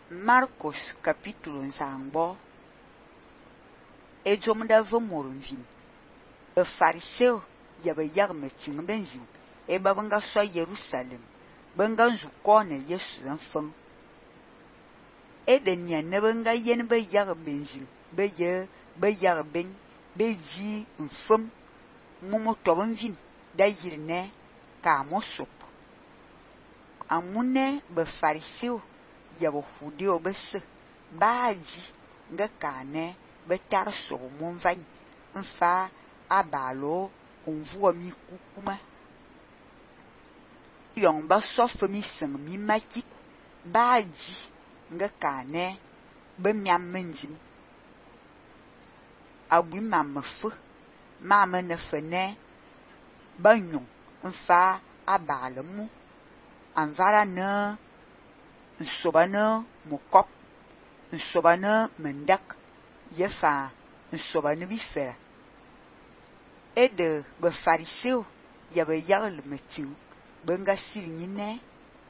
Marcos capítulo nzangbo. Ejom da vomorunvin. Be fariseo ya be yagme ting benjin. E ba banga so Jerusalem. Banga nzu kone Yesu zanfang. E de nya ne banga yen be yag benjin. Be yag ben. Be ji mfum. Mumu tobonvin. Da yirne ka mosop. Amune be fariseo ya be hudeo be se. Baji nga kane be tar so monvany. Nfa abalo onvuwa mi kukuma. Yong ba sof mi seng mi makit. Baji nga kane be miam menjin. Abwi mam fe. Mam ne fene banyon. Nfa abalo mu. Anvara ne nsobane mokop. Nsobane mendak. Yefa nsobane bifera. E de be fariseo ya be yagle meting. Benga silnyine.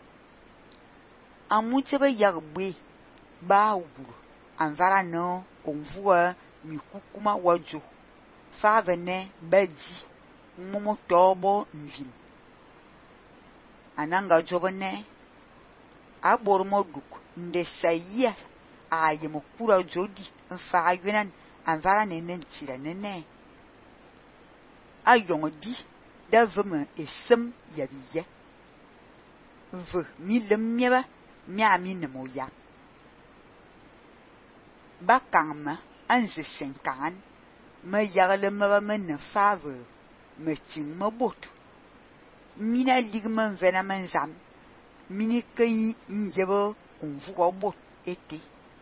Amute be yagbe ba wuru. Anvara ne onvuwa mi kukuma wajo. Favene beji. Momo tobo nvin. Ananga jobone abormo duk nde sayia ayemo kura jodi nfa ayunan anvara nenen tira nene ayongdi da veme esem yabiye ve mi lemmieba mi ami nemo ya bakangma anze senkan me yagle me men fave me ting me bot mina ligman vena menzam mini kai injebo onvuwa bot ete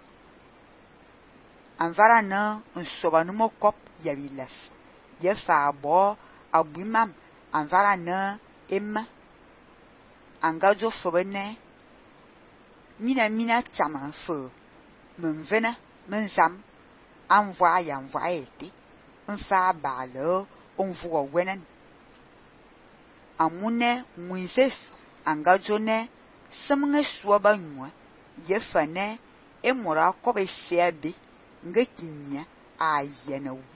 anvara na nsobanu mokop yabilas yefa abo abwimam anvara na emma angajo fobene mina chama fo menvena menzam anvwa ya anvwa ete nfa balo onvuwa wenan amune Moses angajone semnge suaba nwa yefane emora kobe seabe ngekinya ayena wu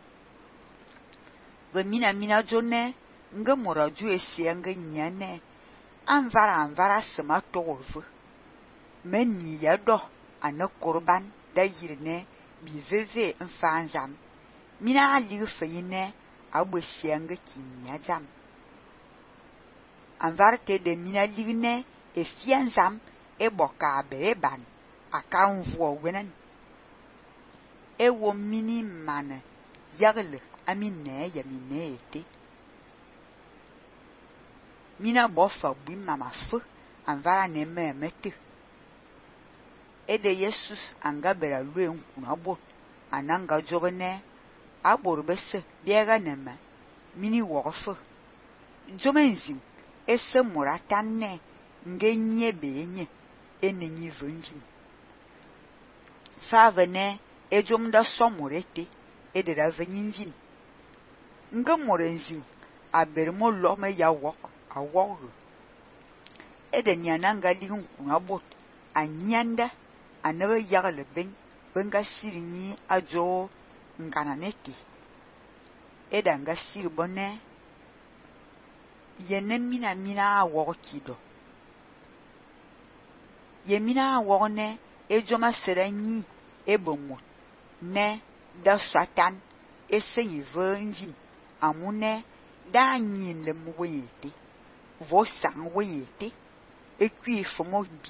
be mina jone ngemora ju esia ngenya ne anvara sema towo meni ya do ana kurban da yirne bizeze mfanzam mina ali feyine agbesia ngekinya jam anvarte de mina ligne e fianzam e boka beban aka nvuo wenan e wo mini man yagle amine ya minete mina bofa bui mama fu anvara ne memete e de Jesus angabera lue nkuna bot ananga jobene aborbese biega nema mini wofu jomenzin ese muratanne ngenye benye enenyi vonjin favene ejom da somurete edera venyinvin ngemorenzin abermo lome ya wok awog edenya nanga ligun abot anyanda anabe yagle benga sirinyi ajo ngananete edanga sirbone yene mina awokido yemina awone ejoma seranyi ebomut ne da satan esenyi venjin amune da nyin le mwete vo sang wete ekwi fomo bi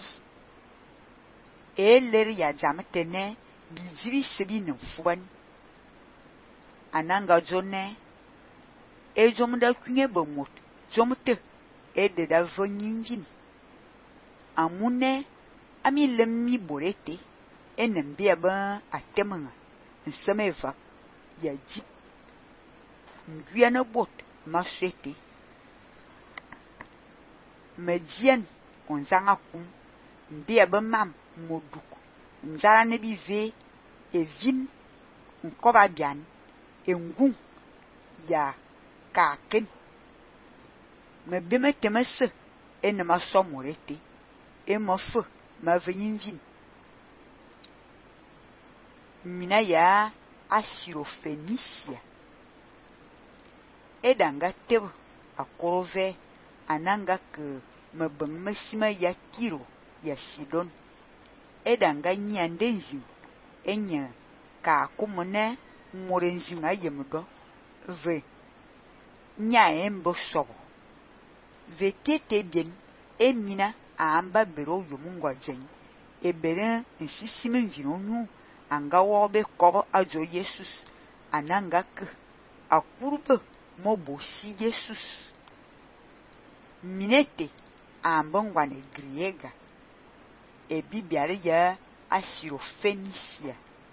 eler ya jametene bijiri sebi no fuan ananga jone ejom da kunye bomut jomte ede da vonyinjin amune ami lemmi borete enem biaba atemanga nsemeva ya jip ngwiana bot masete medien onzanga kum biaba mam moduk nzara ne bive evin nkoba bian engun ya kaken me bemete messe enema somorete emofu ma venyinvin mina ya Asirofenisia. Edanga tebo akorove ananga ke mebeng mesima ya Tiro ya Sidon. Edanga nyandenzi enya ka kumone morenzi nga yemdo ve nya embo sobo ve tete bien emina amba bero yomungwa jen ebere nsisime vinonu anga wobe kobo ajo Jesus ananga ke akurbe mobosi Jesus minete ambongwane griega ebibiare ya Asirofenisia.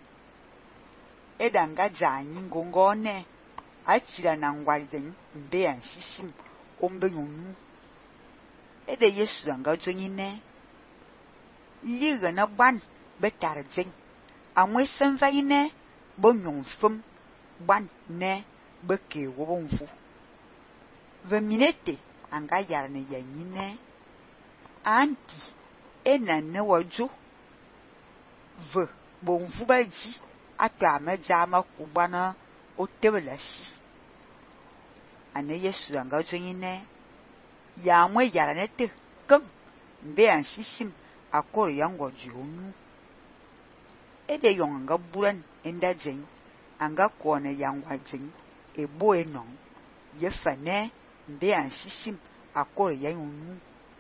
Edanga zanyi ngongone achira na ngwalden mbe ansisim ombenyonu. Ede Yesu anga jonyine liga na ban betarjen amwesen vaine bonyonfum ban ne beke wobonfu veminete anga yarne yanyine anti enanne wajo ve bonfu baji atwa amejama kubana otebelasi. Ane Yesu anga jonyine ya mwe yaranete keng mbe ansisim akoro yango jionu. Ede yong anga buran enda jen anga kone yangwa jen ebo enong yefane mbe ansisim akoro yanonu.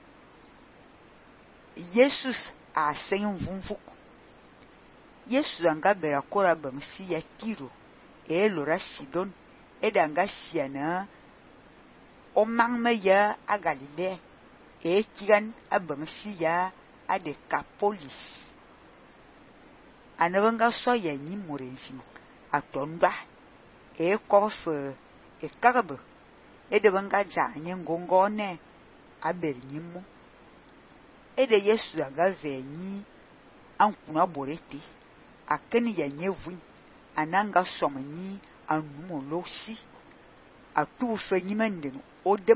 Jesus asen mvumvuk. Yesu anga bera kora bangsi ya Tiro elora Sidon. Eda anga siana omangme ya a Galilea kigan abangsi ya a Decapolis. Anabanga so ya nyi morenzi atondwa kofe kagabe edebanga janye ngongone abernyimu. Ede Yesu anga venyi ankuna borete akeni ya nyevun ananga somanyi anumolosi atu fenyimenden odem.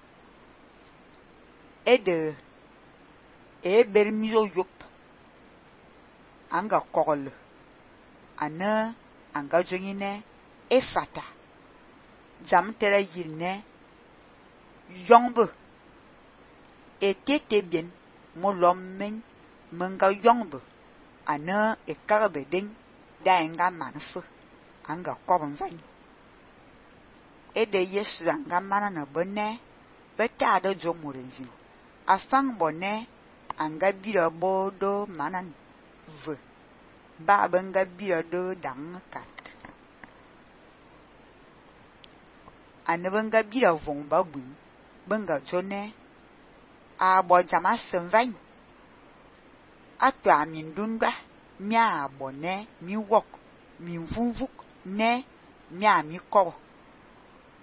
Ede bermiyo yop anga kogol ana anga jonyine efata jamtera yirne yongbe etete bien molommen menga yongbe ana ekarabe ding da enga manfu anga kobon vany. Ede Yesu anga mana na bone beta da jomorenzi afang bone anga bira bodo manan ve ba banga bira do dang kat anabanga bira vong babu banga jone a bo jama senvany atwa mindunda mia bone mi wok mi vunvuk ne mia mi kobo